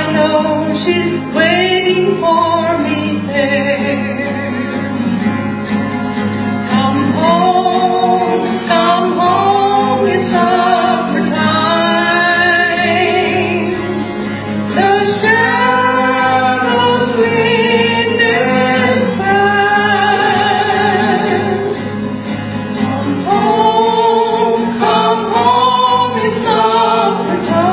know she's waiting for me there. Come home, it's supper time. The shadows witness fast. Come home, it's supper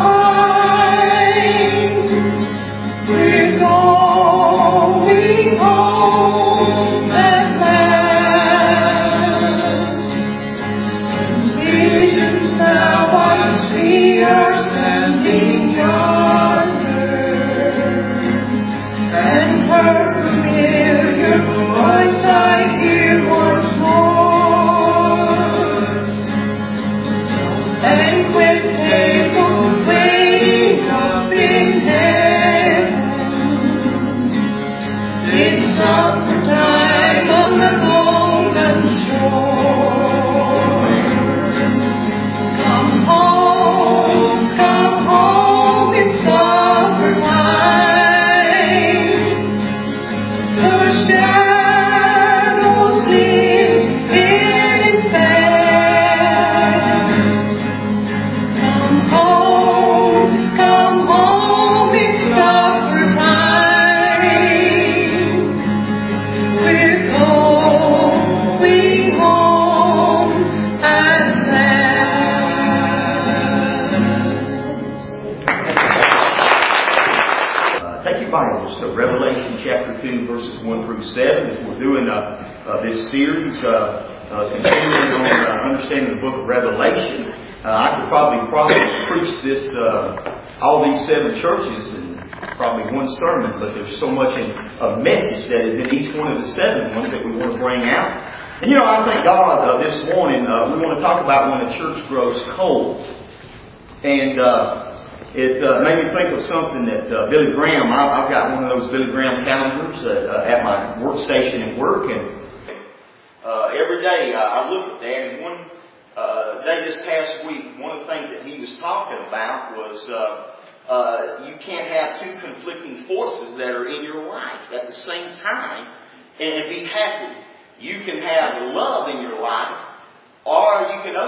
time. We're going home at last. Visions now I see are standing yonder, and her familiar voice I hear once more. Banquet tables waiting up in heaven. It's supper time on the golden shore. Come home, it's supper time. The shadows live in fast. Come home, it's supper time. We're going home at last. Take your Bibles to Revelation chapter 2, verses 1 through 7. As we're doing this series, continuing on understanding the book of Revelation. I could probably preach this, all these 7 churches in probably one sermon, but there's so much a message that is in each one of the 7 ones that we want to bring out. And I thank God this morning we want to talk about when a church grows cold. And it made me think of something that Billy Graham, I've got one of those Billy Graham calendars at my workstation at work, and every day I look at that, and one day this past week, one of the things that he was talking about was you can't have 2 conflicting forces that are in your life at the same time and be happy. You can have love in your life, or you can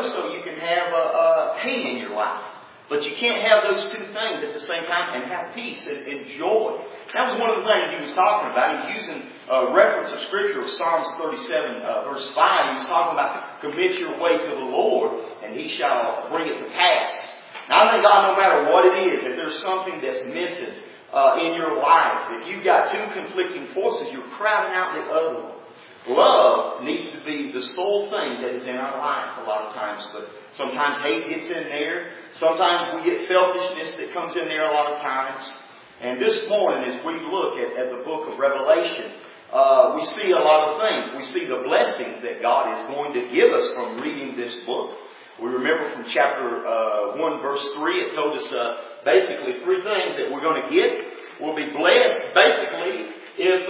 have pain in your life. But you can't have those 2 things at the same time and have peace and joy. That was one of the things he was talking about. He was using a reference of Scripture of Psalms 37, verse 5. He was talking about commit your way to the Lord, and He shall bring it to pass. Now, I think God, no matter what it is, if there's something that's missing in your life, if you've got 2 conflicting forces, you're crowding out the other one. Love needs to be the sole thing that is in our life a lot of times, but sometimes hate gets in there. Sometimes we get selfishness that comes in there a lot of times. And this morning, as we look at the book of Revelation, we see a lot of things. We see the blessings that God is going to give us from reading this book. We remember from chapter 1, verse 3, it told us basically 3 things that we're going to get. We'll be blessed, basically, if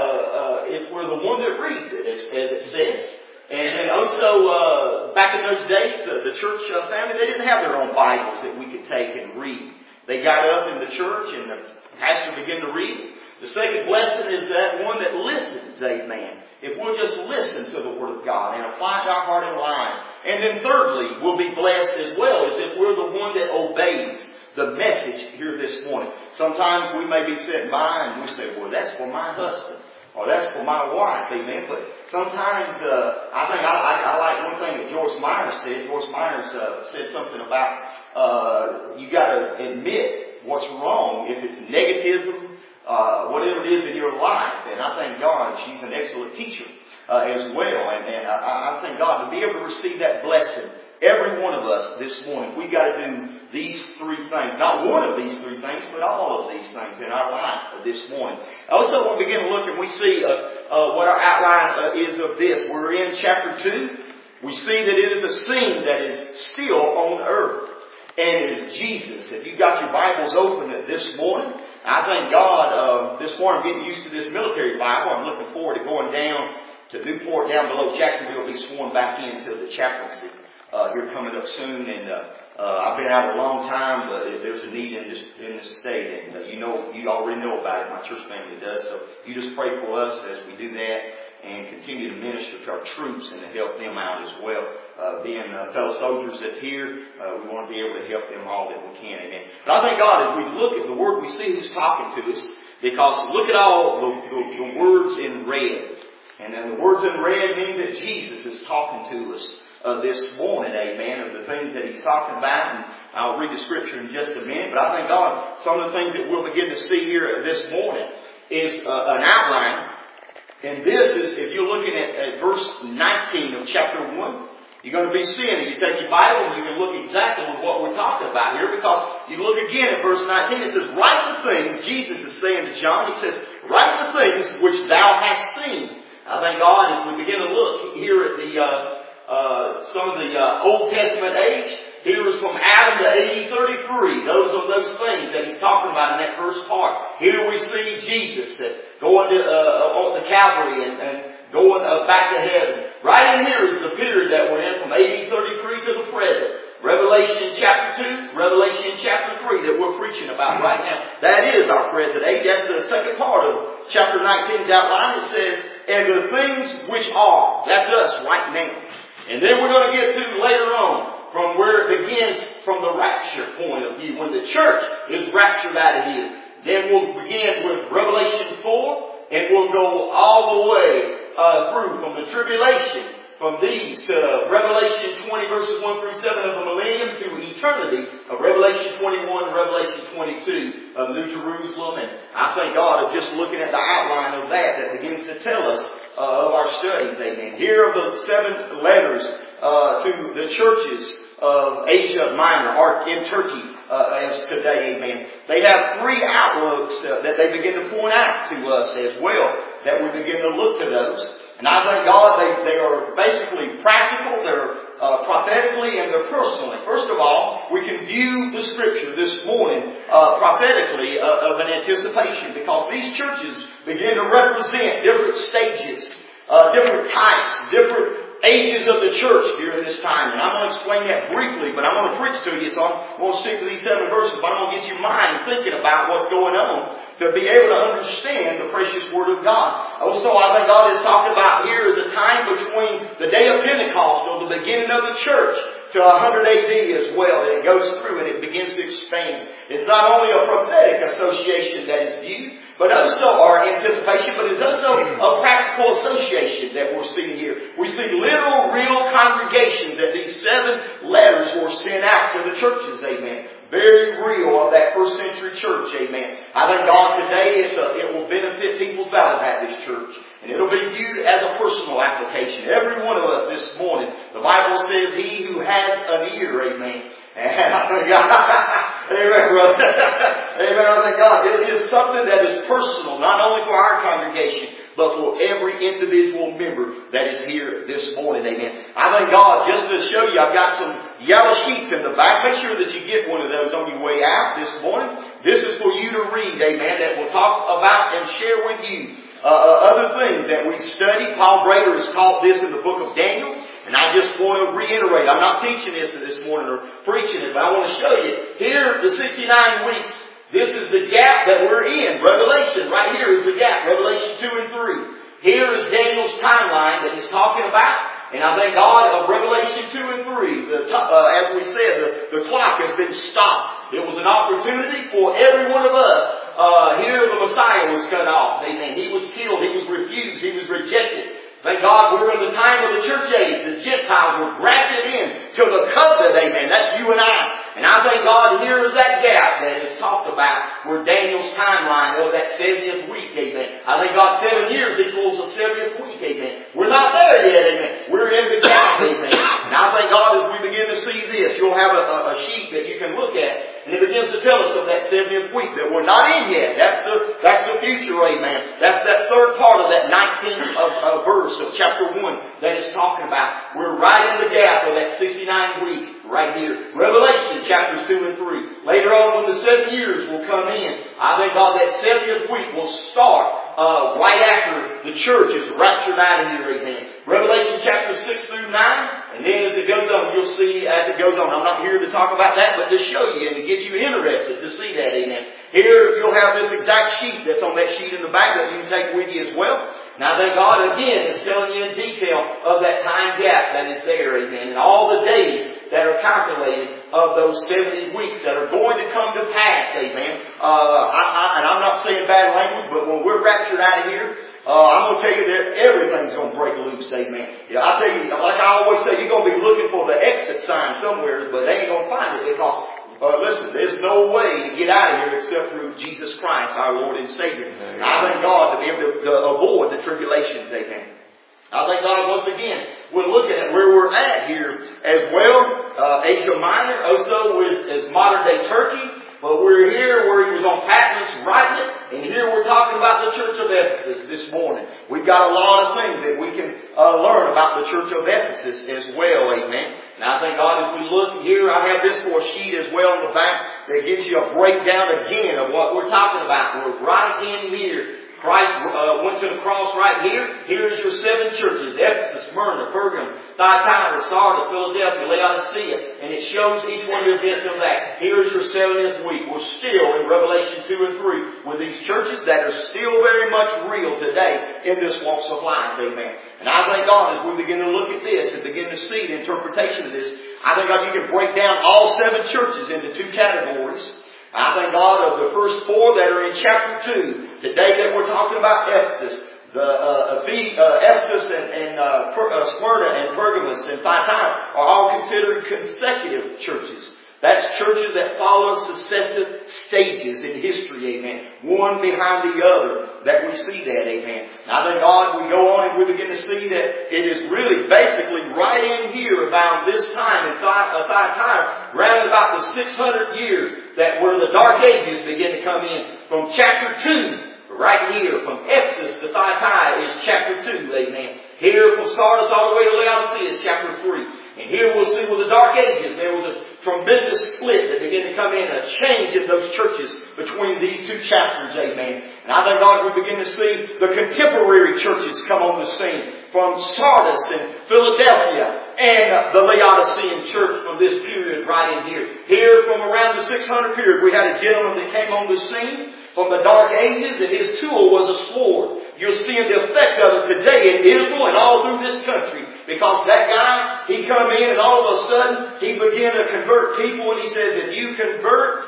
we're the one that reads it, as it says. And also, back in those days, the church family, they didn't have their own Bibles that we could take and read. They got up in the church and the pastor began to read. The second blessing is that one that listens, amen. If we'll just listen to the Word of God and apply it to our heart and lives. And then thirdly, we'll be blessed as well as if we're the one that obeys the message here this morning. Sometimes we may be sitting by and we say, well, that's for my husband. Or that's for my wife, amen. But sometimes, I think I like one thing that Joyce Myers said. Joyce Myers said something about you got to admit what's wrong if it's negativism, whatever it is in your life. And I thank God she's an excellent teacher as well. And I thank God to be able to receive that blessing. Every one of us this morning, we got to do these 3 things. Not one of these 3 things, but all of these things in our life this morning. Also, we begin to look and we see what our outline is of this. We're in chapter 2. We see that it is a scene that is still on earth. And it is Jesus. If you got your Bibles open this morning, I thank God this morning I'm getting used to this military Bible. I'm looking forward to going down to Newport, down below Jacksonville, be sworn back into the chaplaincy here coming up soon. And I've been out a long time, but there's there's a need in this state, and you already know about it. My church family does. So you just pray for us as we do that, and continue to minister to our troops and to help them out as well. Being fellow soldiers that's here, we want to be able to help them all that we can. Amen. But I thank God as we look at the Word, we see who's talking to us. Because look at all the words in red. And then the words in red mean that Jesus is talking to us this morning, amen, of the things that He's talking about. And I'll read the Scripture in just a minute. But I thank God some of the things that we'll begin to see here this morning is an outline. And this is, if you're looking at verse 19 of chapter 1, you're going to be seeing it. You take your Bible and you can look exactly with what we're talking about here, because you look again at verse 19. It says, write the things, Jesus is saying to John, He says, write the things which thou hast seen. I thank God, as we begin to look here at some of the Old Testament age, here is from Adam to AD 33. Those are those things that He's talking about in that first part. Here we see Jesus going to on the Calvary and going back to heaven. Right in here is the period that we're in from AD 33 to the present. Revelation chapter 2, Revelation chapter 3 that we're preaching about right now. That is our present age. That's the second part of chapter 19's outline. It says, and the things which are. That's us right now. And then we're going to get to later on from where it begins from the rapture point of view, when the church is raptured out of here. Then we'll begin with Revelation 4, and we'll go all the way through from the tribulation, from these to Revelation 20 verses 1 through 7 of the millennium to eternity of Revelation 21 and Revelation 22 of New Jerusalem. And I thank God of just looking at the outline of that begins to tell us of our studies. Amen. Here are the 7 letters to the churches of Asia Minor, or in Turkey as today. Amen. They have 3 outlooks that they begin to point out to us as well, that we begin to look to those. And I thank God they are basically practical, they're prophetically, and they're personally. First of all, we can view the Scripture this morning prophetically of an anticipation, because these churches begin to represent different stages, different types, different ages of the church during this time. And I'm going to explain that briefly, but I'm going to preach to you, so I'm going to stick to these 7 verses, but I'm going to get your mind thinking about what's going on to be able to understand the precious Word of God. Also, I think God is talking about here is a time between the day of Pentecost, or the beginning of the church, to 100 AD as well, that it goes through and it begins to expand. It's not only a prophetic association that is viewed, but also our anticipation, but it's also a practical association that we're seeing here. We see literal, real congregations that these 7 letters were sent out to the churches, amen. Very real of that first century church, amen. I thank God today it will benefit People's Valley Baptist Church. And it'll be viewed as a personal application. Every one of us this morning, the Bible says, he who has an ear, amen. And I thank God. Amen, brother. Amen. I thank God. It is something that is personal, not only for our congregation, but for every individual member that is here this morning. Amen. I thank God. Just to show you, I've got some yellow sheets in the back. Make sure that you get one of those on your way out this morning. This is for you to read, amen, that we'll talk about and share with you other things that we study. Paul Brader has taught this in the book of Daniel. And I just want to reiterate, I'm not teaching this morning or preaching it, but I want to show you. Here, the 69 weeks, this is the gap that we're in. Revelation, right here is the gap. Revelation 2 and 3. Here is Daniel's timeline that he's talking about. And I thank God of Revelation 2 and 3. As we said, the clock has been stopped. It was an opportunity for every one of us. Here the Messiah was cut off. Amen. He was killed. He was refused. He was rejected. Thank God we're in the time of the church age. The Gentiles were grafted in to the covenant. Amen. That's you and I. And I thank God here is that gap that is talked about where Daniel's timeline of that 70th week. Amen. I thank God 7 years equals a 70th week. Amen. We're not there yet. Amen. We're in the gap. Amen. And I thank God as we begin to see this, you'll have a sheet that you can look at. And it begins to tell us of that 70th week that we're not in yet. That's the future, amen. That's that third part of that 19th verse of chapter 1 that is talking about. We're right in the gap of that 69 week right here. Revelation chapters 2 and 3. Later on when the 7 years will come in, I thank God that 70th week will start right after the church is raptured out of here, amen. Revelation chapter 6 through 9. And then as it goes on, you'll see as it goes on. I'm not here to talk about that, but to show you and to get you interested to see that. Amen. Here you'll have this exact sheet that's on that sheet in the back that you can take with you as well. Now thank God again is telling you in detail of that time gap that is there. Amen. And all the days that are calculated of those 70 weeks that are going to come to pass. Amen. And I'm not saying bad language, but when we're raptured out of here, I'm going to tell you that everything's going to break loose, amen. Yeah, I tell you, like I always say, you're going to be looking for the exit sign somewhere, but they ain't going to find it because, listen, there's no way to get out of here except through Jesus Christ, our Lord and Savior. And I thank God to be able to avoid the tribulations, amen. I thank God once again, we're looking at where we're at here as well. Asia Minor also is modern day Turkey. But we're here where he was on Patmos writing it, and here we're talking about the Church of Ephesus this morning. We've got a lot of things that we can learn about the Church of Ephesus as well, amen. And I thank God as we look here, I have this for a sheet as well on the back that gives you a breakdown again of what we're talking about. We're right in here. Christ went to the cross right here. Here is your 7 churches: Ephesus, Smyrna, Pergamum, Thyatira, Sardis, Philadelphia, Laodicea. And it shows each one of this and that. Here is your 70th week. We're still in Revelation 2 and 3 with these churches that are still very much real today in this walks of life. Amen. And I thank God as we begin to look at this and begin to see the interpretation of this, I thank God you can break down all 7 churches into 2 categories. I thank God of the first 4 that are in chapter 2. Today that we're talking about Ephesus. Ephesus and Smyrna and Pergamos and Thyatira are all considered consecutive churches. That's churches that follow successive stages in history, amen. One behind the other that we see that, amen. Now thank God we go on and we begin to see that it is really basically right in here about this time in Thyatira, around about the 600 years that where the Dark Ages begin to come in. From chapter 2, right here, from Ephesus to Thyatira is chapter 2, amen. Here from Sardis all the way to Laodicea is chapter 3. And here we'll see with the Dark Ages, there was a tremendous split that began to come in, a change in those churches between these 2 chapters, amen. And I thank God we begin to see the contemporary churches come on the scene from Sardis and Philadelphia and the Laodicean church from this period right in here. Here from around the 600 period, we had a gentleman that came on the scene from the Dark Ages, and his tool was a sword. You're seeing the effect of it today in Israel and all through this country. Because that guy, he come in and all of a sudden, he began to convert people, and he says, if you convert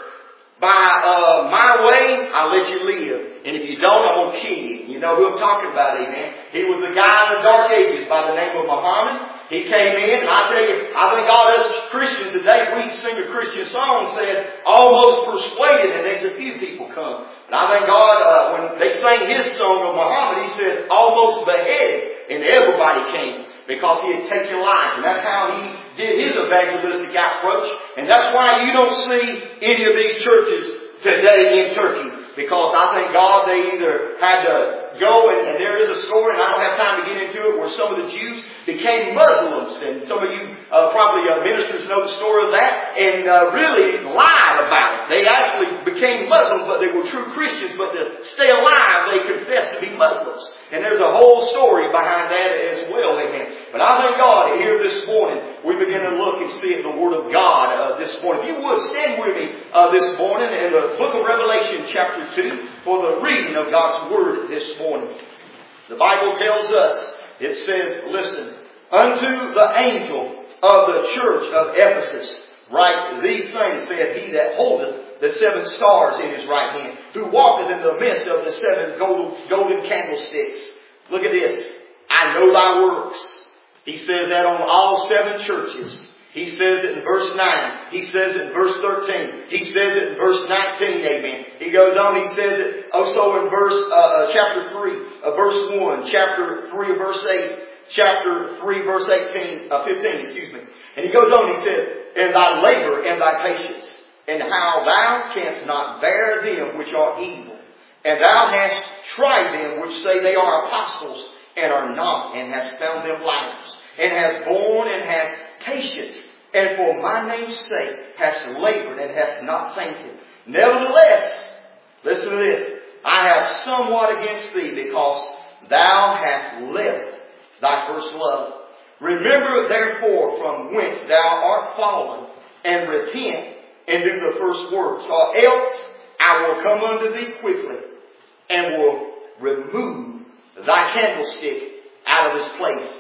by my way, I'll let you live. And if you don't, I'm going to kill you. You know who I'm talking about, amen. He was the guy in the Dark Ages by the name of Muhammad. He came in, and I tell you, I think all us Christians today, we sing a Christian song said, almost persuaded, and there's a few people come. And I thank God, when they sang his song of Muhammad, he says, almost beheaded, and everybody came. Because he had taken lives. And that's how he did his evangelistic approach. And that's why you don't see any of these churches today in Turkey. Because I thank God they either had to go, and there is a story, and I don't have time to get into it, where some of the Jews became Muslims. And some of you probably ministers know the story of that, and really lied about it. They actually became Muslims, but they were true Christians, but to stay alive, they confessed to be Muslims. And there's a whole story behind that as well, amen. But I thank God here this morning, we begin to look and see the Word of God this morning. If you would, stand with me this morning in the book of Revelation chapter 2 for the reading of God's Word this morning. The Bible tells us, it says, listen, unto the angel of the church of Ephesus, write these things, saith he that holdeth the 7 stars in his right hand, who walketh in the midst of the 7 golden candlesticks. Look at this. I know thy works. He says that on all 7 churches. He says it in verse 9. He says it in verse 13. He says it in verse 19. Amen. He goes on. He says it also in verse chapter 3, verse 1, chapter 3, verse 8, chapter 3, verse 15. And he goes on. He says, and thy labor and thy patience, and how thou canst not bear them which are evil, and thou hast tried them which say they are apostles, and are not, and hast found them liars, and hast borne and hast patience, and for my name's sake hast labored and hast not fainted. Nevertheless, listen to this, I have somewhat against thee, because thou hast left thy first love. Remember therefore from whence thou art fallen, and repent, and do the first works, or else I will come unto thee quickly, and will remove thy candlestick out of his place,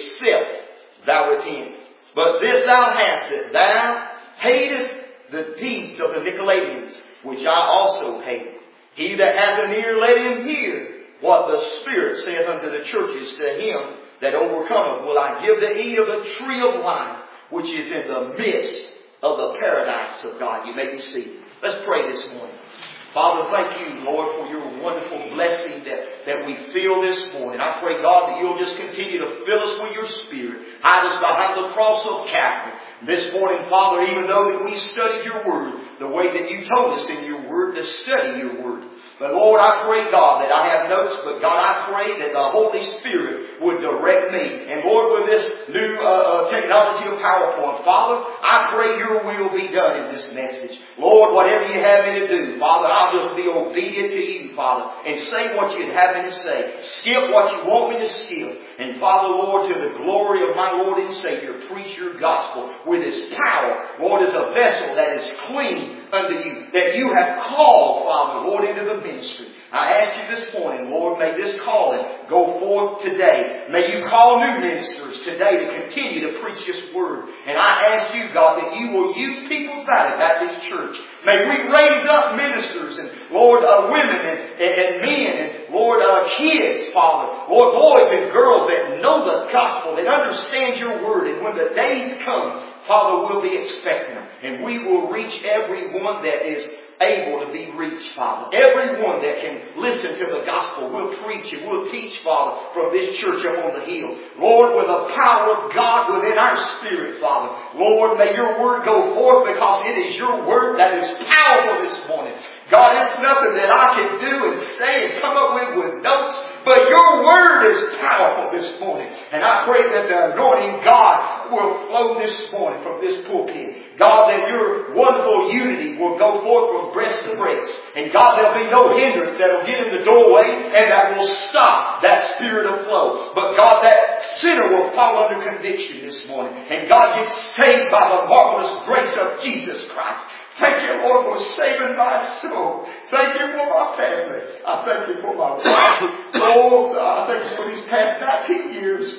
except thou repent. But this thou hast, that thou hatest the deeds of the Nicolaitans, which I also hate. He that hath an ear, let him hear what the Spirit saith unto the churches. To him that overcometh will I give to eat of the tree of life, which is in the midst of the paradise of God. You may be seated. Let's pray this morning. Father, thank you, Lord, for your wonderful blessing that we feel this morning. I pray, God, that you'll just continue to fill us with your Spirit. Hide us behind the cross of Calvary. This morning, Father, even though that we studied your Word the way that you told us in your Word to study your Word. But Lord, I pray, God, that I have notes, but God, I pray that the Holy Spirit would direct me. And Lord, with this new technology of PowerPoint, Father, I pray your will be done in this message. Lord, whatever you have me to do, Father, I'll just be obedient to you, Father, and say what you'd have me to say. Skip what you want me to skip. And Father, Lord, to the glory of my Lord and Savior, preach your gospel with his power, Lord, as a vessel that is clean unto you, that you have called, Father, Lord, into the ministry. I ask you this morning, Lord, may this calling go forth today. May you call new ministers today to continue to preach this word. And I ask you, God, that you will use People's Valley Baptist Church. May we raise up ministers and, Lord, women and men and, Lord, kids, Father. Lord, boys and girls that know the gospel, that understand your word. And when the days come, Father, we'll be expecting them. And we will reach everyone that is able to be reached, Father. Everyone that can listen to the gospel, we'll preach and we'll teach, Father, from this church up on the hill. Lord, with the power of God within our spirit, Father. Lord, may your word go forth because it is your word that is powerful this morning. God, it's nothing that I can do and say and come up with notes, but your word is powerful this morning. And I pray that the anointing God will flow this morning from this pulpit. God, that your wonderful unity will go forth from breast to breast. And God, there'll be no hindrance that will get in the doorway and that will stop that spirit of flow. But God, that sinner will fall under conviction this morning. And God gets saved by the marvelous grace of Jesus Christ. Thank you, Lord, for saving my soul. Thank you for my family. I thank you for my wife. Lord, I thank you for these past 19 years.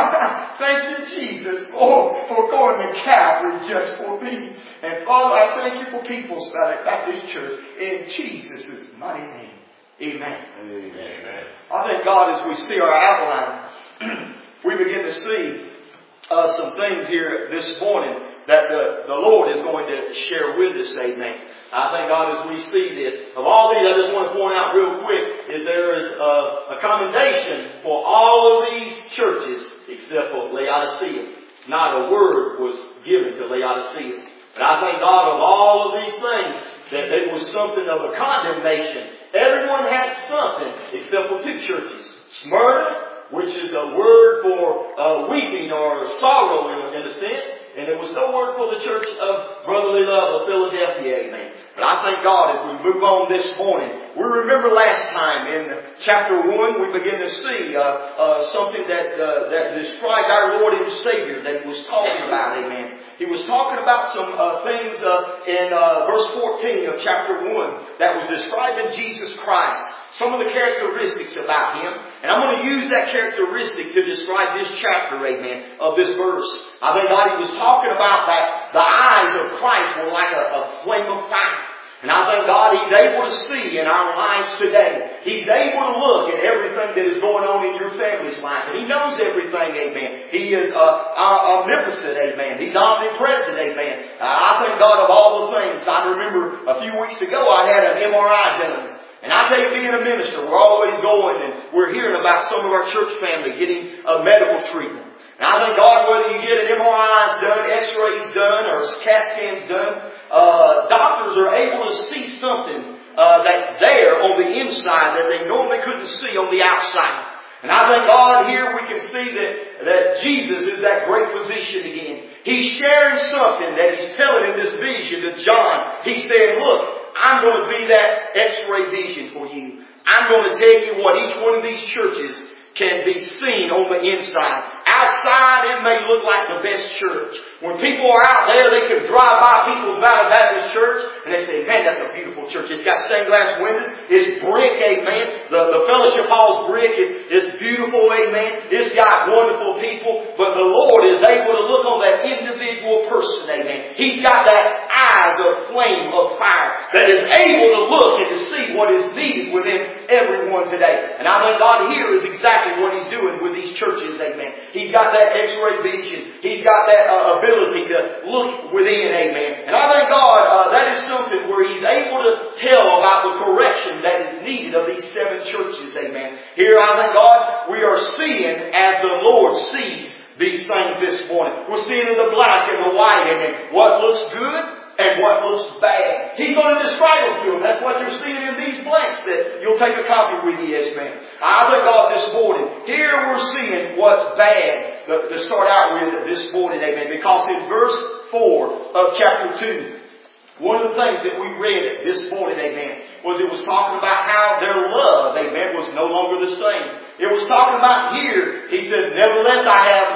Thank you, Jesus, Lord, for going to Calvary just for me. And Father, I thank you for People's Valley Baptist Church in Jesus' mighty name. Amen. Amen. I thank God as we see our outline, we begin to see some things here this morning that the Lord is going to share with us. Amen. I thank God as we see this. Of all these, I just want to point out real quick is there is a commendation for all of these churches except for Laodicea. Not a word was given to Laodicea. But I thank God of all of these things that there was something of a condemnation. Everyone had something except for two churches. Smyrna, which is a word for weeping or sorrow in a sense. And there was no word for the church of brotherly love of Philadelphia. Amen. But I thank God as we move on this morning. We remember last time in chapter 1 we begin to see something that described our Lord and Savior that he was talking about. Amen. He was talking about some things in verse 14 of chapter 1 that was describing Jesus Christ. Some of the characteristics about him. And I'm going to use that characteristic to describe this chapter, amen, of this verse. I think God, he was talking about that the eyes of Christ were like a flame of fire. And I thank God he's able to see in our lives today. He's able to look at everything that is going on in your family's life. And he knows everything, amen. He is omnipotent, amen. He's omnipresent, amen. I thank God of all the things. I remember a few weeks ago I had an MRI done. And I tell you, being a minister, we're always going and we're hearing about some of our church family getting medical treatment. And I thank God whether you get an MRI done, X-rays done, or CAT scans done, doctors are able to see something that's there on the inside that they normally couldn't see on the outside. And I thank God here we can see that Jesus is that great physician again. He's sharing something that he's telling in this vision to John. He's saying, look, I'm going to be that X-ray vision for you. I'm going to tell you what each one of these churches can be seen on the inside. Out outside, it may look like the best church. When people are out there, they can drive by People's Valley Baptist Church and they say, man, that's a beautiful church. It's got stained glass windows. It's brick, amen. The fellowship hall's brick. It's beautiful, amen. It's got wonderful people. But the Lord is able to look on that individual person, amen. He's got that eyes of flame of fire that is able to look and to see what is needed within everyone today. And I think God here is exactly what He's doing with these churches, amen. He's got that x-ray vision. He's got that ability to look within, amen. And I thank God that is something where He's able to tell about the correction that is needed of these 7 churches, amen. Here, I thank God, we are seeing as the Lord sees these things this morning. We're seeing in the black and the white, amen. What looks good and what looks bad. He's going to describe them to them. That's what you're seeing in these blanks that you'll take a copy with you, yes, man. I thank God this morning. Here we're seeing what's bad to start out with this morning, amen. Because in verse 4 of chapter 2, one of the things that we read this morning, amen, was it was talking about how their love, amen, was no longer the same. It was talking about here, he says, nevertheless I have,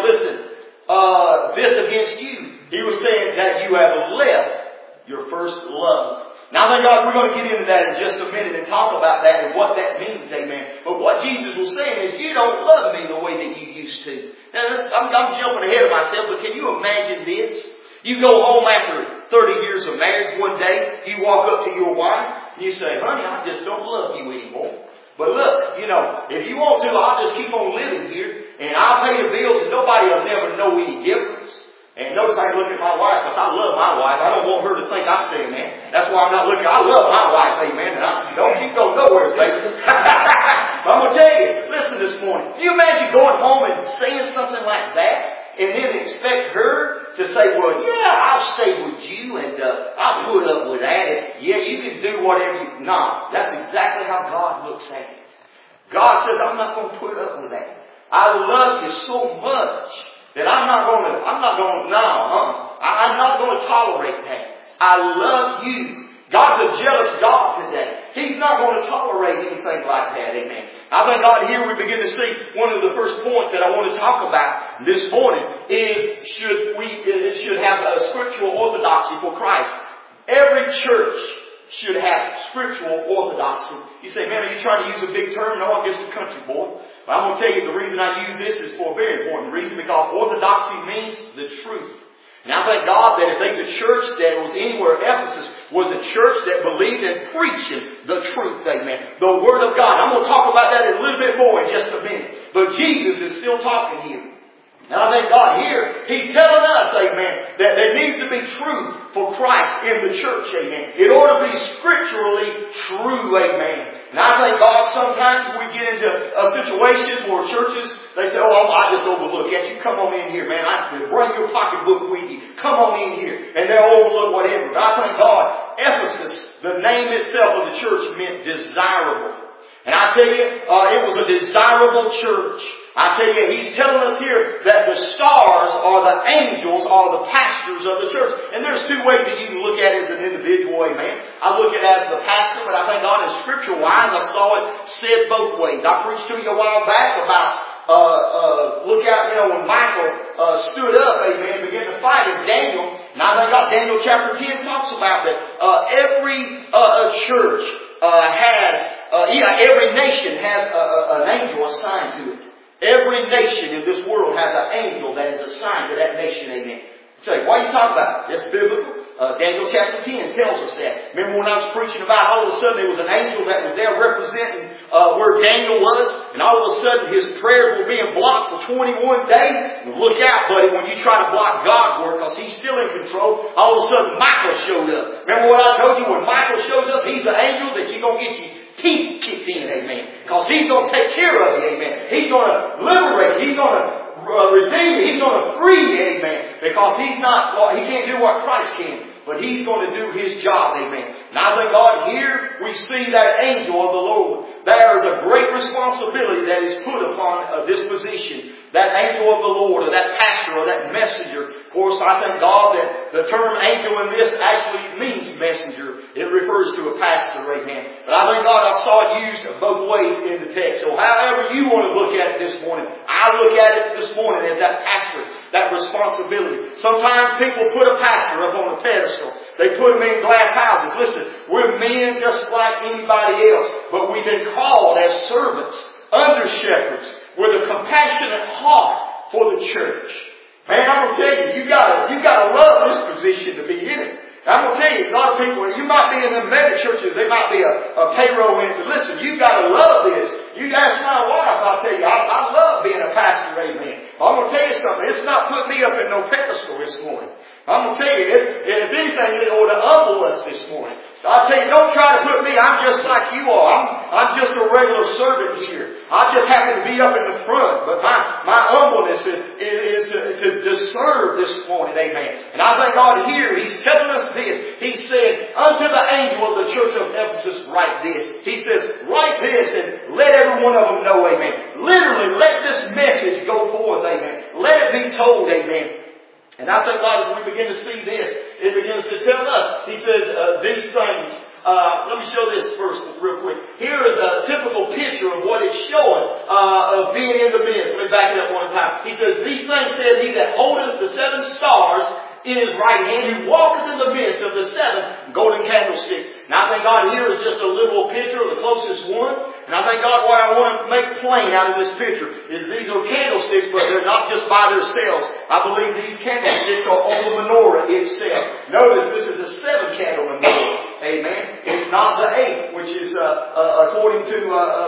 this against you. He was saying that you have left your first love. Now, thank God, we're going to get into that in just a minute and talk about that and what that means, amen. But what Jesus was saying is, you don't love me the way that you used to. Now, I'm jumping ahead of myself, but can you imagine this? You go home after 30 years of marriage one day, you walk up to your wife, and you say, honey, I just don't love you anymore. But look, if you want to, I'll just keep on living here, and I'll pay the bills, and nobody will never know any difference. And notice I look at my wife, because I love my wife. I don't want her to think I'm saying that. That's why I'm not looking. I love my wife, amen. And don't keep going nowhere, baby. But I'm going to tell you, listen this morning. Can you imagine going home and saying something like that, and then expect her to say, well, yeah, I'll stay with you, and I'll put up with that. And, yeah, you can do whatever you... No, that's exactly how God looks at it. God says, I'm not going to put up with that. I love you so much that I'm not going to tolerate that. I love you. God's a jealous God today. He's not going to tolerate anything like that. Amen. I thank God here we begin to see one of the first points that I want to talk about this morning is should have a scriptural orthodoxy for Christ. Every church should have scriptural orthodoxy. You say, man, are you trying to use a big term? No, I'm just a country boy. But I'm going to tell you the reason I use this is for a very important reason, because orthodoxy means the truth. And I thank God that if there's a church that was anywhere, Ephesus was a church that believed in preaching the truth, amen. The Word of God. I'm going to talk about that a little bit more in just a minute. But Jesus is still talking here. And I thank God here, He's telling us, amen, that there needs to be truth for Christ in the church, amen. It ought to be scripturally true, amen. And I thank God sometimes we get into situations where churches, they say, oh, I just overlook that. You come on in here, man. Bring your pocketbook with you. Come on in here. And they'll overlook whatever. But I thank God, Ephesus, the name itself of the church meant desirable. And I tell you, it was a desirable church. I tell you, He's telling us here that the stars or the angels are the pastors of the church. And there's 2 ways that you can look at it as an individual, amen. I look at it as the pastor, but I thank God in scripture wise, I saw it said both ways. I preached to you a while back about look out, when Michael stood up, amen, began to fight in Daniel. And I thank God Daniel chapter 10 talks about that. Every church every nation has an angel assigned to it. Every nation in this world has an angel that is assigned to that nation, amen. Say, what are you talking about? That's biblical. Daniel chapter 10 tells us that. Remember when I was preaching about all of a sudden there was an angel that was there representing where Daniel was, and all of a sudden his prayers were being blocked for 21 days? And look out, buddy, when you try to block God's work, because He's still in control. All of a sudden Michael showed up. Remember what I told you? When Michael shows up, he's the angel that you're going to get your teeth kicked in, amen. Because he's going to take care of you, amen. He's going to liberate you. He's going to redeem you. He's going to free you, amen. Because he can't do what Christ can. But He's going to do His job, amen. And I thank God here we see that angel of the Lord. There is a great responsibility that is put upon this position. That angel of the Lord, or that pastor, or that messenger. Of course, I thank God that the term angel in this actually means messenger. It refers to a pastor, amen. But I thank God I saw it used both ways in the text. So however you want to look at it this morning, I look at it this morning as that pastor, that responsibility. Sometimes people put a pastor up on a pedestal. They put him in glass houses. Listen, we're men just like anybody else, but we've been called as servants, under shepherds, with a compassionate heart for the church. Man, I'm going to tell you, you gotta love this position to be in it. I'm going to tell you, a lot of people, you might be in the mega churches, they might be a payroll in it, but listen, you got to love this. You ask my wife, I'll tell you, I love being a pastor, amen. I'm going to tell you something, it's not putting me up in no pedestal this morning. I'm going to tell you, if anything, it ought to humble us this morning. So I tell you, don't try to put me, I'm just like you are. I'm just a regular servant here. I just happen to be up in the front. But my humbleness is to serve this morning, amen. And I thank God here, He's telling us this. He said, unto the angel of the church of Ephesus, write this. He says, write this and let every one of them know, amen. Literally, let this message go forth, amen. Let it be told, amen. And I think, God, as we begin to see this, it begins to tell us. He says, these things. Let me show this first real quick. Here is a typical picture of what it's showing of being in the midst. Let me back it up one time. He says, these things said he that holdeth the 7 stars in his right hand, who walketh in the midst of the 7 golden candlesticks. And I think God here is just a literal picture of the closest one. And I think God, what I want to make plain out of this picture is these are candlesticks, but they're not just by themselves. I believe these candlesticks are on the menorah itself. Notice this is a 7 candle menorah. Amen. It's not the 8, which is according to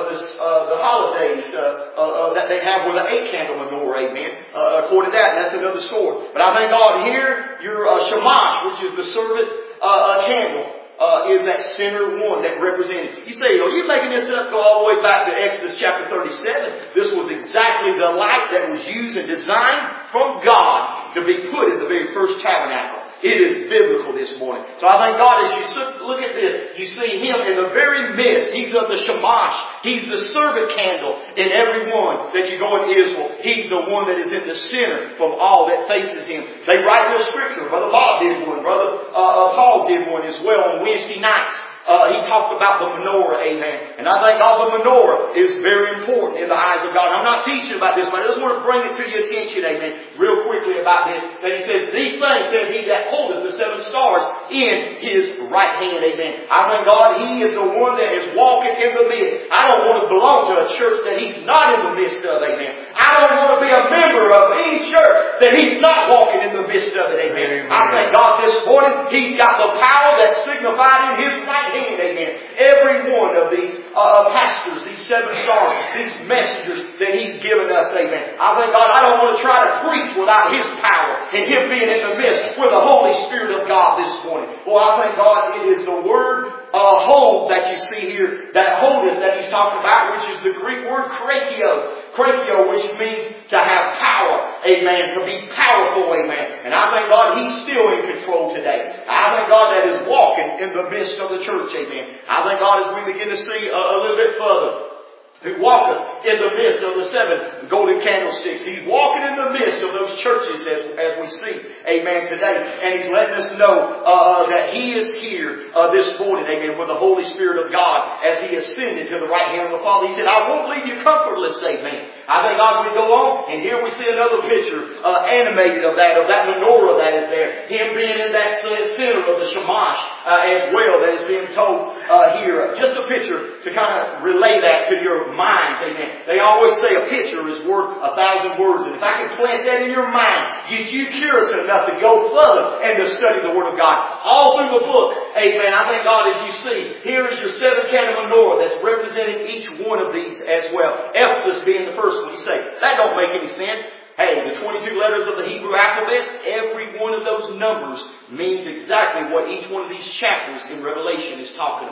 the holidays that they have with the 8 candle menorah. Amen. According to that, that's another story. But I thank God here, your shamash, which is the servant candle, is that center one that represented. You say, are you making this up? Go all the way back to Exodus chapter 37. This was exactly the light that was used and designed from God to be put in the very first tabernacle. It is biblical this morning. So I thank God as you look at this, you see Him in the very midst. He's of the shamash. He's the servant candle in every one that you go in Israel. He's the one that is in the center from all that faces Him. They write their scripture. Brother Bob did one. Brother Paul did one as well on Wednesday nights. He talked about the menorah, amen. And I think all the menorah is very important in the eyes of God. I'm not teaching about this, but I just want to bring it to your attention, amen, real quickly about this. That he says, these things said he that holdeth the 7 stars in his right hand, amen. I thank God He is the one that is walking in the midst. I don't want to belong to a church that He's not in the midst of, amen. I don't want to be a member of any church that He's not walking in the midst of it, amen. I thank God this morning He's got the power that's signified in His right hand, amen. Every one of these pastors, these 7 stars, these messengers that He's given us, amen. I thank God I don't want to try to preach without His power and Him being in the midst with the Holy Spirit of God this morning. Well, I thank God it is the word hold that you see here, that holdeth that He's talking about, which is the Greek word krakio. Krakio, which means to have power, amen, to be powerful, amen. And I thank God He's still in control today. I thank God that is walking in the midst of the church, amen. I thank God as we begin to see a little bit further, who walketh in the midst of the 7 golden candlesticks. He's walking in the midst of those churches as we see, amen, today. And He's letting us know that He is here this morning, amen, with the Holy Spirit of God as He ascended to the right hand of the Father. He said, I won't leave you comfortless, amen. I think God, we go on, and here we see another picture animated of that menorah that is there. Him being in that center of the shamash as well that is being told here. Just a picture to kind of relay that to your minds, amen. They always say a picture is worth 1,000 words. And if I can plant that in your mind, get you curious enough to go further and to study the Word of God. All through the book, amen. I thank God as you see, here is your 7 candle menorah that's representing each one of these as well. Ephesus being the first one. You say, that don't make any sense. Hey, the 22 letters of the Hebrew alphabet, every one of those numbers means exactly what each one of these chapters in Revelation is talking about.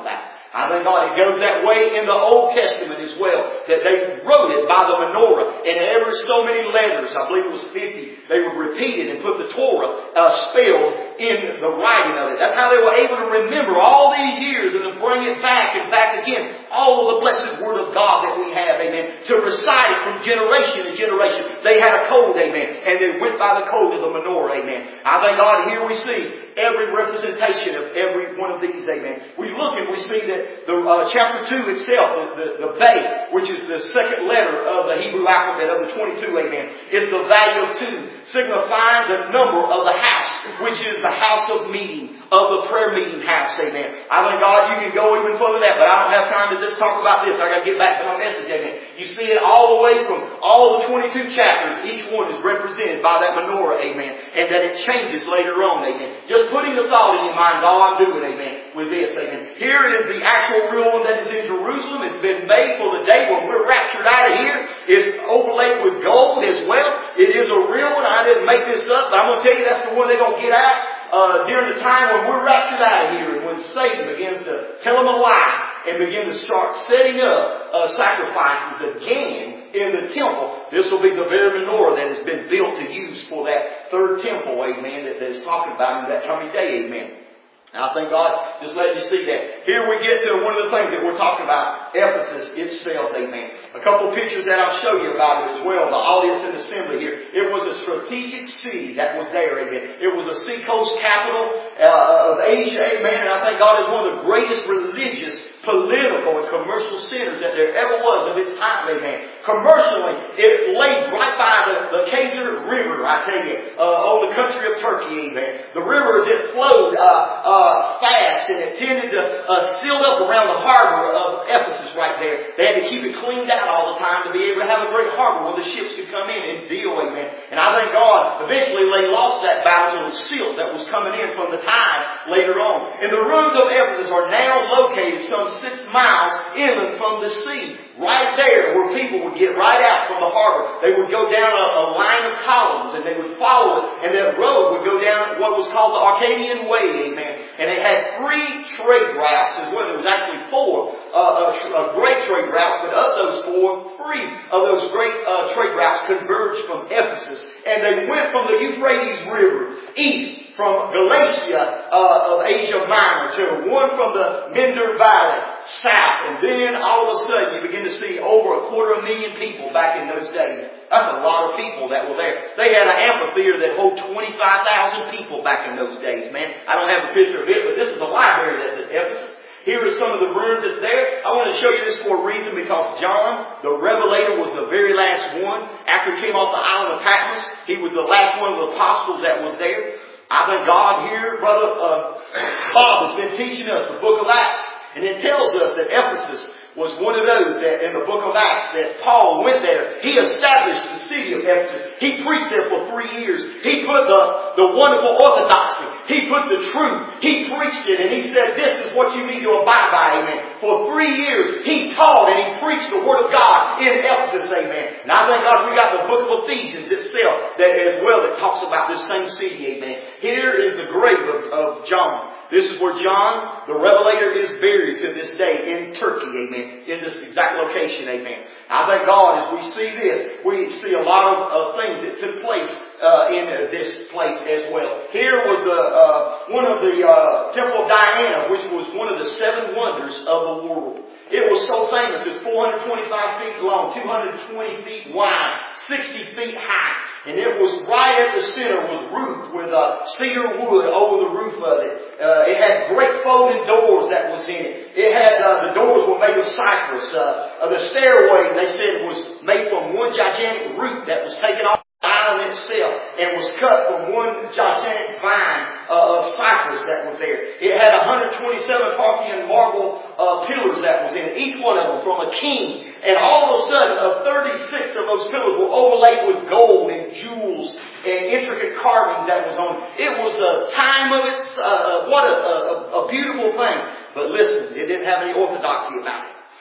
I thank God it goes that way in the Old Testament as well, that they wrote it by the menorah, and ever so many letters, I believe it was 50, they would repeat it and put the Torah spelled in the writing of it. That's how they were able to remember all these years and to bring it back and back again. All of the blessed Word of God that we have, amen, to recite it from generation to generation. They had a code, amen, and they went by the code of the menorah, amen. I thank God here we see every representation of every one of these, amen. We look and we see that the chapter 2 itself, the Bay, which is the second letter of the Hebrew alphabet of the 22, amen, is the value of 2, signifying the number of the house, which is the house of meeting, of the prayer meeting house, amen. I thank God you can go even further than that, but I don't have time to just talk about this. I got to get back to my message, amen. You see it all the way from all the 22 chapters. Each one is represented by that menorah, amen, and that it changes later on, amen. Just putting the thought in your mind, all I'm doing, amen, with this, amen. Here is the actual real one that is in Jerusalem. It's been made for the day when we're raptured out of here. It's overlaid with gold as well. It is a real one. I didn't make this up, but I'm going to tell you that's the one they're going to get out during the time when we're raptured out of here, and when Satan begins to tell them a lie and begin to start setting up sacrifices again in the temple. This will be the very menorah that has been built to use for that third temple, amen, that is talking about in that coming day, amen. And I thank God just let you see that. Here we get to one of the things that we're talking about, Ephesus itself, amen. A couple pictures that I'll show you about it as well, the audience and assembly here. It was a strategic city that was there, amen. It was a seacoast capital of Asia, amen. And I thank God it's one of the greatest religious, political, and commercial centers that there ever was of its time, amen. Commercially, it lay right by the Khazar River, I tell you, on the country of Turkey, amen. The river, as it flowed fast, and it tended to seal up around the harbor of Ephesus right there. They had to keep it cleaned out all the time to be able to have a great harbor where the ships could come in and deal, amen. And I thank God, eventually they lost that battle to the silt that was coming in from the tide later on. And the ruins of Ephesus are now located some 6 miles inland from the sea. Right there where people would get right out from the harbor. They would go down a line of columns and they would follow it. And that road would go down what was called the Arcadian Way, amen. And it had 3 trade routes as well. There was actually 4 great trade routes, but of those 4, 3 of those great trade routes converged from Ephesus. And they went from the Euphrates River east from Galatia of Asia Minor to one from the Minder Valley south. And then all of a sudden you begin to see over 250,000 people back in those days. That's a lot of people that were there. They had an amphitheater that held 25,000 people back in those days, man. I don't have a picture of it, but this is the library that's at Ephesus. Here are some of the ruins that's there. I want to show you this for a reason, because John, the Revelator, was the very last one. After he came off the island of Patmos, he was the last one of the apostles that was there. I thank God here, Brother Bob has been teaching us the book of Acts. And it tells us that Ephesus was one of those that in the book of Acts that Paul went there. He established the city of Ephesus. He preached there for 3 years. He put the wonderful orthodoxy. He put the truth. He preached it and he said, this is what you need to abide by, amen. For 3 years he taught and he preached the word of God in Ephesus, amen. And I thank God we got the book of Ephesians itself that as well that talks about this same city, amen. Here is the grave of John. This is where John, the Revelator, is buried to this day in Turkey, amen. In this exact location, amen. I thank God as we see this, we see a lot of things that took place in this place as well. Here was one of the Temple of Diana, which was one of the 7 wonders of the world. It was so famous. It's 425 feet long, 220 feet wide, 60 feet high. And it was right at the center was roofed with cedar wood over the roof of it. It had great folding doors that was in it. It had, the doors were made of cypress. The stairway, they said, was made from one gigantic root that was taken off the island itself and was cut from one gigantic vine of cypress that was there. It had 127 Parthian marble pillars that was in it, each one of them from a king. And all of a sudden, 36 of those pillars were overlaid with gold and jewels and intricate carving that was on it. It was a time of its, what a beautiful thing. But listen, it didn't have any orthodoxy about it.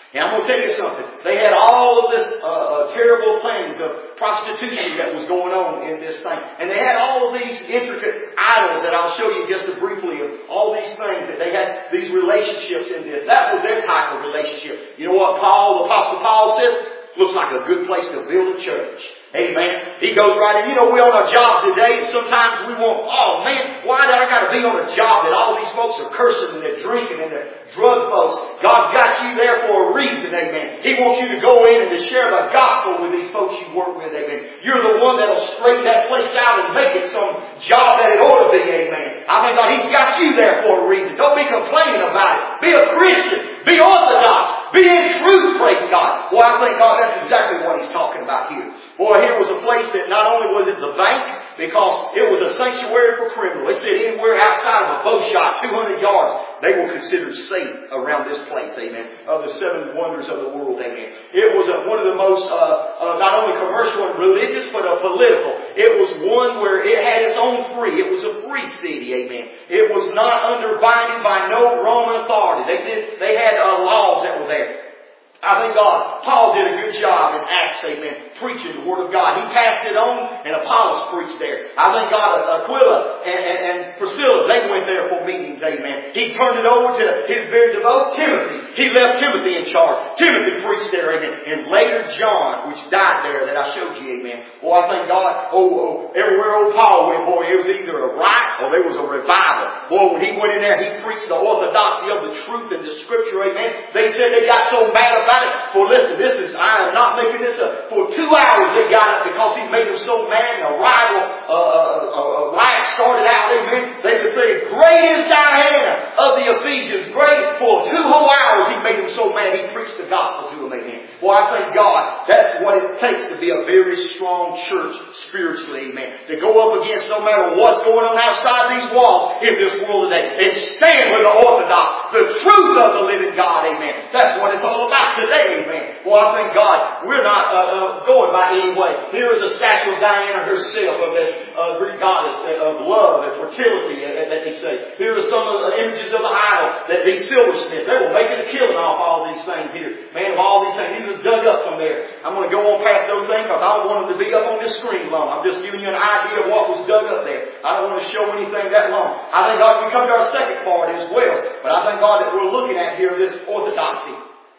And I'm going to tell you something. They had all of this terrible things of prostitution that was going on in this thing. And they had all of these intricate idols that I'll show you just briefly of all these things that they had, these relationships in this. That was their type of relationship. You know what the Apostle Paul said? Looks like a good place to build a church. Amen. He goes right in. You know, we're on our jobs today, and sometimes we want, oh man, why did I got to be on a job that all these folks are cursing and they're drinking and they're drug folks? God's got you there for a reason, amen. He wants you to go in and to share the gospel with these folks you work with, amen. You're the one that'll straighten that place out and make it some job that it ought to be, amen. I mean, God, He's got you there for a reason. Don't be complaining about it. Be a Christian. Be orthodox. Be in truth, praise God. Well, I think, God, that's exactly what He's talking about here. Boy, here was a place that not only was it the bank, because it was a sanctuary for criminals. They said anywhere outside of a bow shot, 200 yards, they were considered safe around this place, amen. Of the seven wonders of the world, amen. It was one of the most, not only commercial and religious, but political. It was one where it had its own free. It was a free city, amen. It was not underbinded by no Roman authority. They had laws that were there. I think God, Paul did a good job in Acts, amen, preaching the Word of God. He passed it on, and Apollos preached there. I think God, Aquila and Priscilla, they went there for meetings, amen. He turned it over to his very devoted Timothy. He left Timothy in charge. Timothy preached there, amen. And later John, which died there, that I showed you, amen. Well, I thank God, everywhere old Paul went, boy, it was either a riot or there was a revival. Boy, when he went in there, he preached the orthodoxy of the truth and the Scripture, amen. They said they got so mad about it. For listen, I am not making this up. For 2 hours they got up because he made them so mad, and a riot started out, amen. They would say, great is Diana of the Ephesians. Great. For 2 whole hours he made them so mad, he preached the gospel to them, amen. Well, I thank God that's what it takes to be a very strong church spiritually, amen. To go up against no matter what's going on outside these walls in this world today. And stand with the orthodox, the truth of the living God, amen. That's what it's all about today, amen. Well, I thank God we're not going by any way. Here is a statue of Diana herself, of this Greek goddess of love and fertility, that they say. Here are some of the images of the idol that these silversmiths, they were making a killing off all these things here. Man, of all these things, he was dug up from there. I'm going to go on past those things because I don't want them to be up on this screen long. I'm just giving you an idea of what was dug up there. I don't want to show anything that long. I thank God we come to our second part as well. But I thank God that we're looking at here this orthodoxy.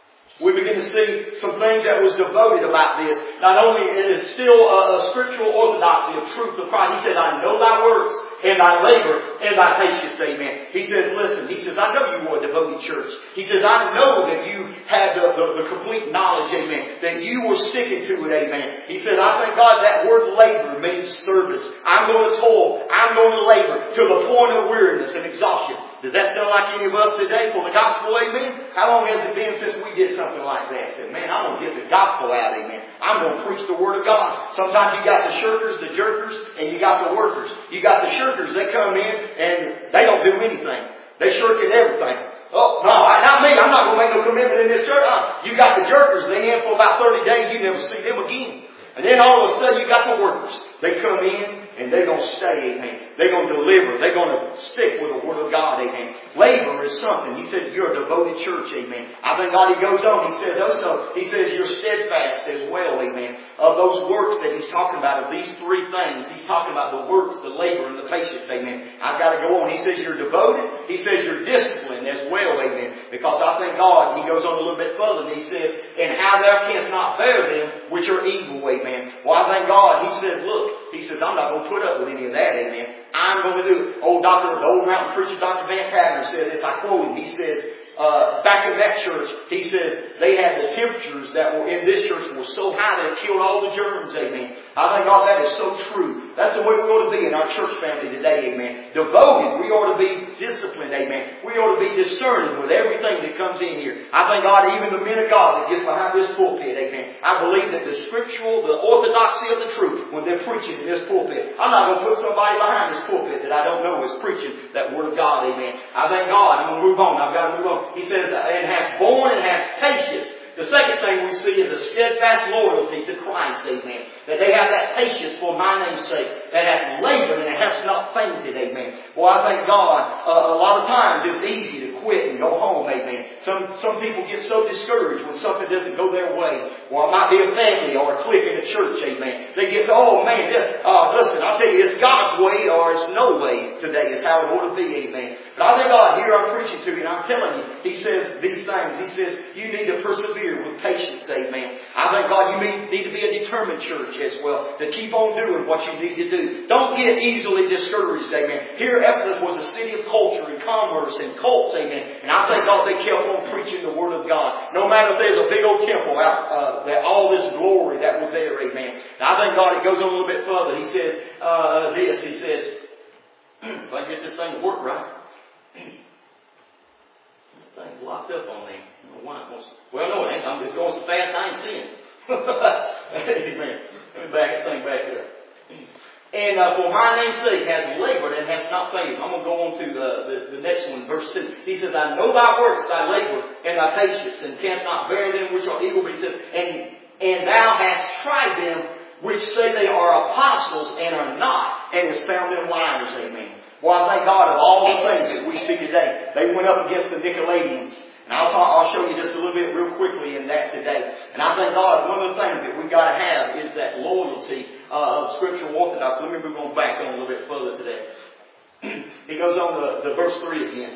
We begin to see some things that was devoted about this. Not only is it still a scriptural orthodoxy of truth of Christ. He said, I know thy works and thy labor and thy patience, amen. He says, listen, he says, I know you were a devoted church. He says, I know that you had the complete knowledge, amen. That you were sticking to it, amen. He said, I thank God that word labor means service. I'm going to toil. I'm going to labor to the point of weariness and exhaustion. Does that sound like any of us today for the gospel, amen? How long has it been since we did something like that? Said, man, I'm going to get the gospel out, amen. I'm going to preach the Word of God. Sometimes you got the shirkers, the jerkers, and you got the workers. You got the shirkers, they come in and they don't do anything. They shirk at everything. Oh, no, not me. I'm not going to make no commitment in this church. You got the jerkers, they in for about 30 days, you never see them again. And then all of a sudden you got the workers. They come in and they're going to stay, amen. They're going to deliver. They're going to stick with the Word of God, amen. Labor is something. He said, you're a devoted church, amen. I think God, he goes on. He says also, he says, you're steadfast as well, amen. Of those works that he's talking about, of these three things, he's talking about the works, the labor, and the patience, amen. I've got to go on. He says, you're devoted. He says, you're disciplined as well, amen. Because I think God, he goes on a little bit further, and he says, and how thou canst not bear them which are evil, amen. Well, I thank God, he says, look, he says, I'm not going to put up with any of that, amen. I'm going to do it. The old mountain preacher, Dr. Van Tavner, said this. I quote him. He says, back in that church, he says, they had the temperatures that were in this church were so high that it killed all the germs, amen. I think, God, that is so true. That's the way we ought to be in our church family today, amen. Devoted. We ought to be disciplined, amen. We ought to be discerning with everything that comes in here. I thank God, even the men of God that gets behind this pulpit, amen. I believe that the scriptural, the orthodoxy of the truth, when they're preaching in this pulpit, I'm not going to put somebody behind this pulpit that I don't know is preaching that Word of God, amen. I thank God. I'm going to move on. I've got to move on. He says, and has borne and has patience. The second thing we see is a steadfast loyalty to Christ, amen. That they have that patience for my name's sake. That has labored and it has not fainted, amen. Well, I thank God, a lot of times it's easy to quit and go home, amen. Some people get so discouraged when something doesn't go their way. Well, it might be a family or a clique in the church, amen. They get, oh man, listen, I'll tell you, it's God's way or it's no way today is how it ought to be, amen. But I thank God, here I'm preaching to you and I'm telling you, He says these things. He says you need to persevere with patience, amen. I thank God you need to be a determined church as well, to keep on doing what you need to do. Don't get easily discouraged, amen. Here Ephesus was a city of culture and commerce and cults, amen. And I thank God they kept on preaching the Word of God. No matter if there's a big old temple out, that all this glory that was there, amen. And I thank God it goes on a little bit further. He says he says, if I get this thing to work right, thing's locked up on me. Well, no, it ain't. It's going so fast I ain't seeing. Amen. Let me back that thing back up. And for my name's sake has labored and has not fainted. I'm going to go on to the next one, verse 2. He says, I know thy works, thy labor, and thy patience, and canst not bear them which are evil. But he says, and thou hast tried them which say they are apostles and are not, and hast found them liars. Amen. Well, I thank God of all the things that we see today. They went up against the Nicolaitans. And I'll show you just a little bit real quickly in that today. And I thank God one of the things that we got to have is that loyalty of scriptural orthodoxy. Let me move on back on a little bit further today. He goes on to verse 3 again.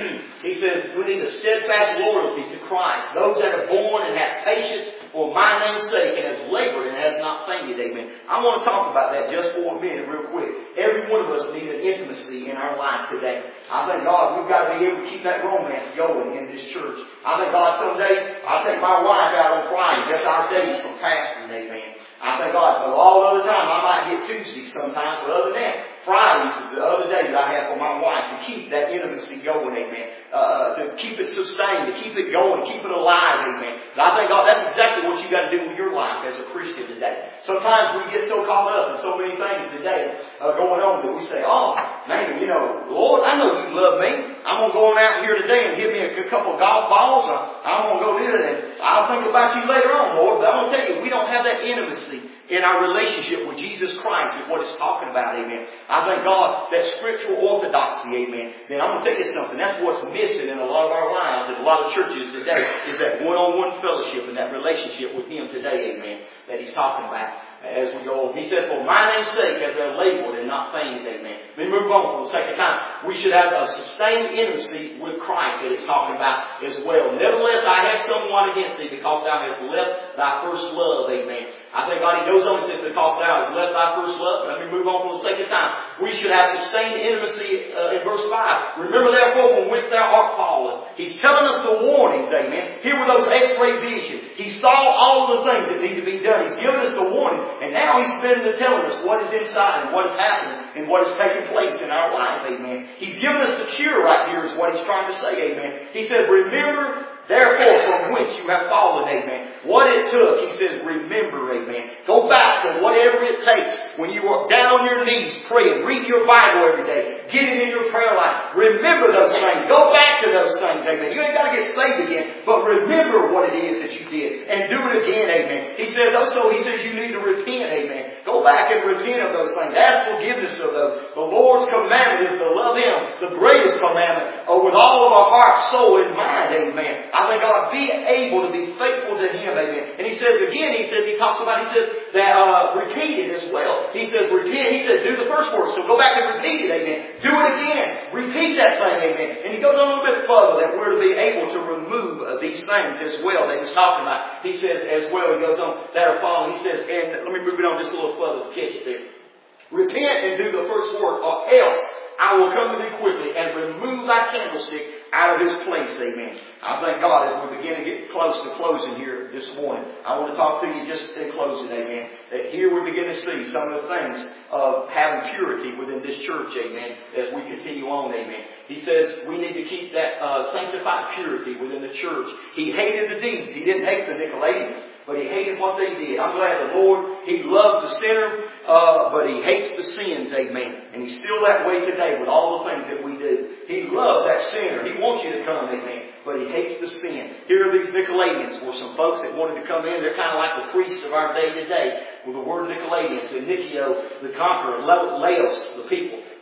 He says, we need a steadfast loyalty to Christ. Those that are born and has patience for my name's sake and has labored and has not fainted. Amen. I want to talk about that just for a minute real quick. Every one of us need an intimacy in our life today. I thank God we've got to be able to keep that romance going in this church. I thank God some days I take my wife out on Friday, just our days from pastoring. Amen. I thank God for all other time I might get Tuesday sometimes, but other than that, Fridays is the other day that I have for my wife to keep that intimacy going, amen. To keep it sustained, to keep it going, keep it alive, amen. And I thank God that's exactly what you got to do with your life as a Christian today. Sometimes we get so caught up in so many things today going on that we say, oh, man, you know, Lord, I know you love me. I'm going to go on out here today and give me a couple of golf balls. I'm going to go do it and I'll think about you later on, Lord. But I'm going to tell you, we don't have that intimacy in our relationship with Jesus Christ is what it's talking about, amen. I thank God that scriptural orthodoxy, amen. Then I'm going to tell you something. That's what's missing in a lot of our lives, in a lot of churches today, is that one-on-one fellowship and that relationship with Him today, amen, that He's talking about as we go on. He said, for my name's sake have they labored and not fainted, amen. Let me move on for the sake of time. We should have a sustained intimacy with Christ that it's talking about as well. Nevertheless, I have somewhat against thee because thou hast left thy first love, amen. I think God, He goes on and says, because thou hast left thy first love. But let me move on for the sake of time. We should have sustained intimacy in verse 5. Remember therefore from which thou art fallen. He's telling us the warnings, amen. Here were those x-ray visions. He saw all of the things that need to be done. He's given us the warning. And now He's been telling us what is inside and what is happening and what is taking place in our life, amen. He's given us the cure right here is what He's trying to say, amen. He says, remember therefore from which you have fallen, amen. What it took, He says, remember, amen. Go back to whatever it takes when you are down on your knees praying, read your Bible every day, get it in your prayer life. Remember those things. Go back to those things, amen. You ain't got to get saved again, but remember what it is that you did and do it again, amen. He said also, He says you need to repent, amen. Go back and repent of those things. Ask forgiveness of those. The Lord's commandment is to love Him, the greatest commandment, with all of our heart, soul, and mind, amen. I think God be able to be faithful to Him, amen. And He says again, He talks about, He says that repeat it as well. He says repent. He says do the first word. So go back and repeat it, amen. Do it again. Repeat that thing, amen. And He goes on a little bit further that we're to be able to remove these things as well that He's talking about. He says as well, He goes on, that are fallen. He says, and let me move it on just a little further to catch it there. Repent and do the first word, or else I will come to thee quickly and remove thy candlestick out of his place, amen. I thank God as we begin to get close to closing here this morning. I want to talk to you just in closing, amen. That here we begin to see some of the things of having purity within this church, amen, as we continue on, amen. He says we need to keep that sanctified purity within the church. He hated the deeds. He didn't hate the Nicolaitans, but He hated what they did. I'm glad the Lord, He loves the sinner, but He hates the sins, amen. And He's still that way today with all the things that we do. He loves that sinner. He wants you to come, amen. But He hates the sin. Here are these Nicolaitans, were some folks that wanted to come in. They're kind of like the priests of our day today with the word Nicolaitans and Nikio, the conqueror, Laos, the people.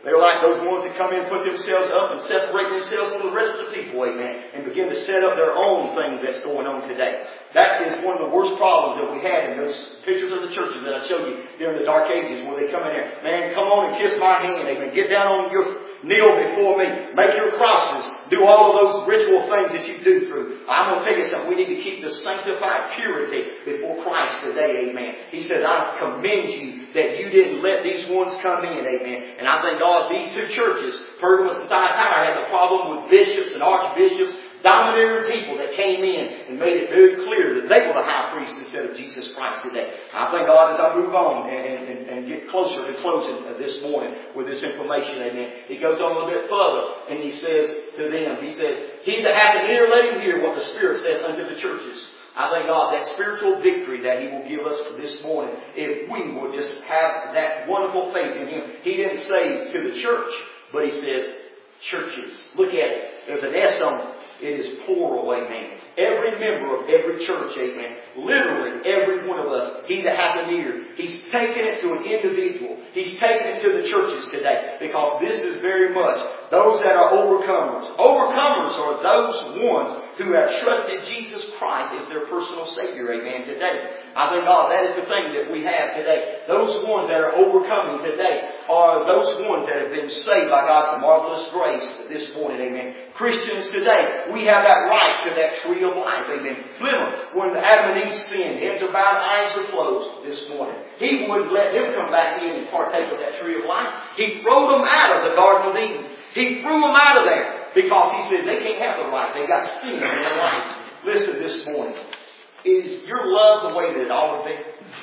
They're like those ones that come in, put themselves up and separate themselves from the rest of the people, amen, and begin to set up their own thing that's going on today. That is one of the worst problems that we had in those pictures of the churches that I showed you during the Dark Ages, where they come in there, man, come on and kiss my hand, amen, get down on your kneel before me, make your crosses, do all of those ritual things that you do through. I'm going to tell you something, we need to keep the sanctified purity before Christ today, amen. He says, I commend you that you didn't let these ones come in, amen. And I thank God these two churches, Pergamos and Thyatira, had the problem with bishops and archbishops, domineering people that came in and made it very clear that they were the high priest instead of Jesus Christ today. I thank God as I move on and get closer to closing this morning with this information, amen. He goes on a little bit further and he says to them, he says, he that hath an ear, let him hear what the Spirit saith unto the churches. I thank God that spiritual victory that He will give us this morning, if we will just have that wonderful faith in Him. He didn't say to the church, but He says churches. Look at it. There's an S on it. It is plural, amen. Every member of every church, amen. Literally, every one of us, he that hath an ear, he's taken it to an individual. He's taken it to the churches today. Because this is very much those that are overcomers. Overcomers are those ones who have trusted Jesus Christ as their personal Savior, amen, today. I thank God that is the thing that we have today. Those ones that are overcoming today are those ones that have been saved by God's marvelous grace this morning, amen. Christians today, we have that right to that tree of life, amen. Remember, when Adam and Eve sinned, heads are bowed, eyes are closed this morning. He wouldn't let them come back in and partake of that tree of life. He threw them out of the Garden of Eden. He threw them out of there because He said they can't have the right. They got sin in their life. Listen this morning. Is your love the way that it ought to be?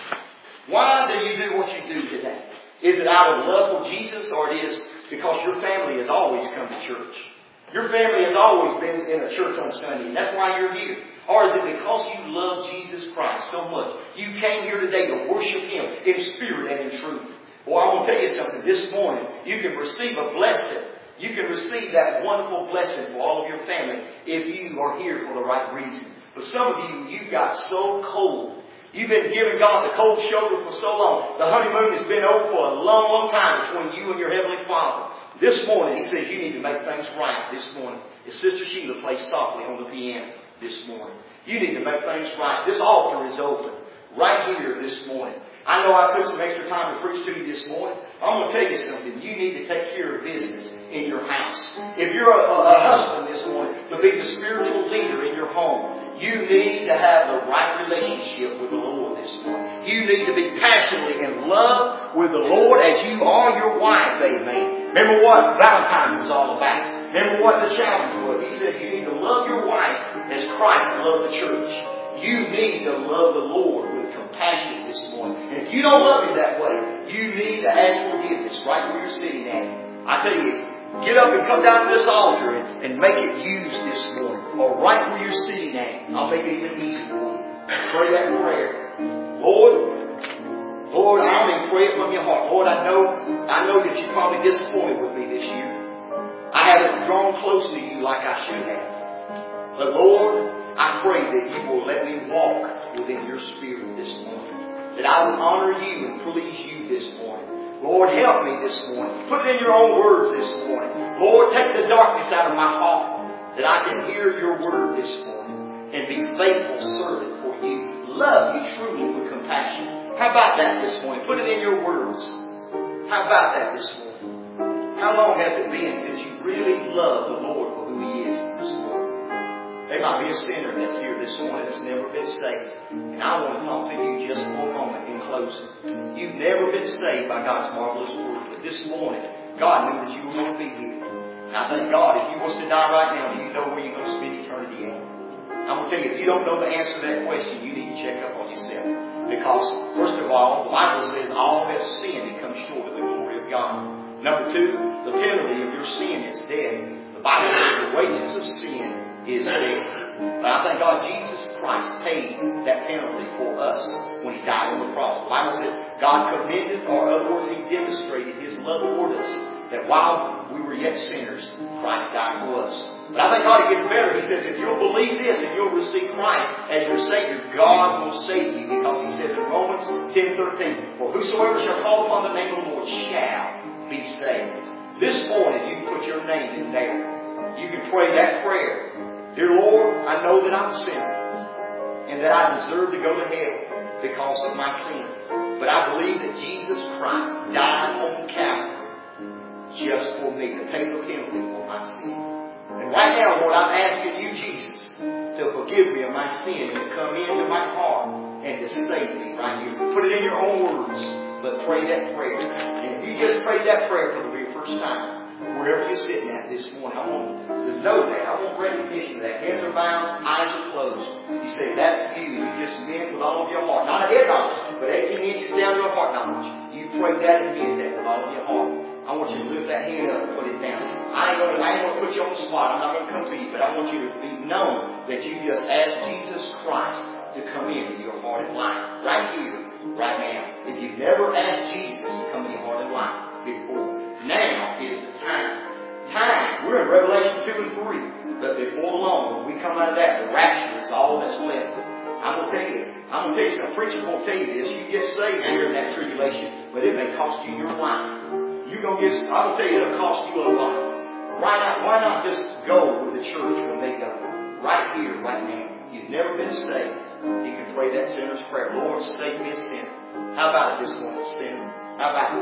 Why do you do what you do today? Is it out of love for Jesus, or it is because your family has always come to church? Your family has always been in a church on Sunday, and that's why you're here. Or is it because you love Jesus Christ so much? You came here today to worship Him in spirit and in truth. Well, I want to tell you something. This morning, you can receive a blessing. You can receive that wonderful blessing for all of your family if you are here for the right reason. But some of you, you've got so cold. You've been giving God the cold shoulder for so long. The honeymoon has been over for a long, long time between you and your Heavenly Father. This morning, He says you need to make things right this morning. As Sister Sheila plays softly on the piano this morning. You need to make things right. This altar is open right here this morning. I know I took some extra time to preach to you this morning. I'm going to tell you something. You need to take care of business in your house. If you're a husband this morning, to be the spiritual leader in your home, you need to have the right relationship with the Lord this morning. You need to be passionately in love with the Lord as you are your wife, amen. Remember what Valentine was all about. Remember what the challenge was. He said you need to love your wife as Christ loved the church. You need to love the Lord with compassion this morning. And if you don't love Him that way, you need to ask forgiveness right where you're sitting at. I tell you, get up and come down to this altar and make it used this morning. Or right where you're sitting at. I'll make it even easier for you. Pray that prayer. Lord, I mean, pray it from your heart. Lord, I know that you're probably disappointed with me this year. I haven't drawn close to you like I should have. But Lord, I pray that you will let me walk within your spirit this morning. That I will honor you and please you this morning. Lord, help me this morning. Put it in your own words this morning. Lord, take the darkness out of my heart that I can hear your word this morning and be faithful servant for you. Love you truly with compassion. How about that this morning? Put it in your words. How about that this morning? How long has it been since you really loved the Lord for who He is this morning? There might be a sinner that's here this morning that's never been saved. And I want to talk to you just for a moment in closing. You've never been saved by God's marvelous word. But this morning, God knew that you were going to be here. And I thank God, if you was to die right now, do you know where you're going to spend eternity at? I'm going to tell you, if you don't know the answer to that question, you need to check up on yourself. Because, first of all, the Bible says all have sinned and come short of the glory of God. Number two, the penalty of your sin is death. The Bible says the wages of sin is death. But I thank God Jesus Christ paid that penalty for us when He died on the cross. The Bible says God commended, or in other words, He demonstrated His love toward us, that while we were yet sinners, Christ died for us. But I thank God it gets better. He says if you'll believe this and you'll receive Christ as your Savior, God will save you. Because He says in Romans 10:13, for whosoever shall call upon the name of the Lord shall be saved. This morning, you can put your name in there. You can pray that prayer. Dear Lord, I know that I'm a sinner and that I deserve to go to hell because of my sin. But I believe that Jesus Christ died on Calvary just for me to pay the penalty for my sin. And right now, Lord, I'm asking you, Jesus, to forgive me of my sin and to come into my heart and to save me right here. Put it in your own words, but pray that prayer. And if you just prayed that prayer for the very first time, wherever you're sitting at this morning, I want to know that. I want recognition of that. Heads are bowed, eyes are closed. You say, that's you. You just meant with all of your heart. Not a head knowledge, but 18 inches down to a heart knowledge. You prayed that and meant that with all of your heart. I want you to lift that hand up and put it down. I ain't gonna put you on the spot. I'm not going to come to you, but I want you to be known that you just asked Jesus Christ to come into your heart and life. Right here, right now. If you've never asked Jesus to come into your heart and life before, now is the time. We're in Revelation 2 and 3. But before long, when we come out of that, the rapture is all that's left. I'm going to tell you, some preachers won't tell you this. You get saved here in that tribulation, but it may cost you your life. I'm going to tell you, it'll cost you a lot. Why not just go with the church when they go? Right here, right now. You've never been saved. You can pray that sinner's prayer. Lord, save me a sinner. How about it this morning, sinner? How about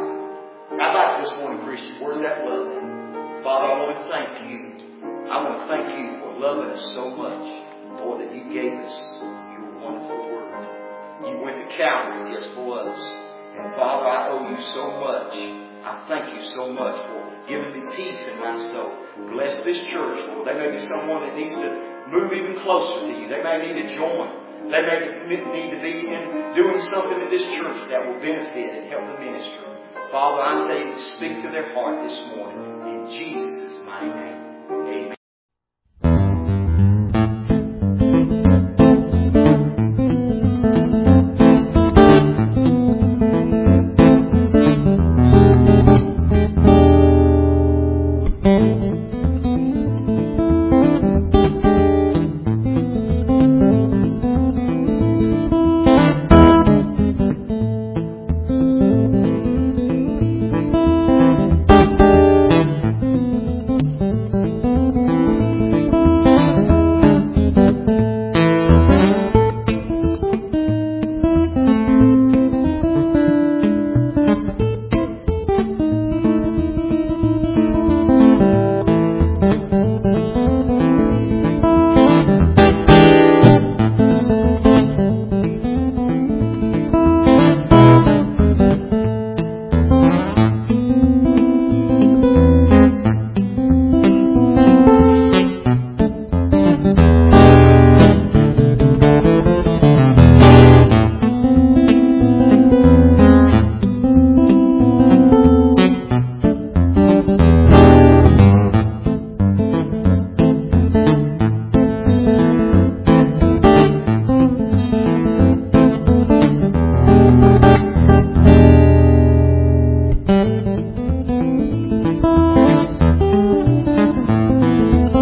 it this morning, Christian? Where's that love at? Father, I want to thank you. I want to thank you for loving us so much. Lord, that you gave us your wonderful word. You went to Calvary just for us. And Father, I owe you so much. I thank you so much for giving me peace in my soul. Bless this church, Lord. There may be someone that needs to move even closer to you. They may need to join. They may need to be doing something in this church that will benefit and help the ministry. Father, I thank you to speak to their heart this morning. In Jesus' mighty name.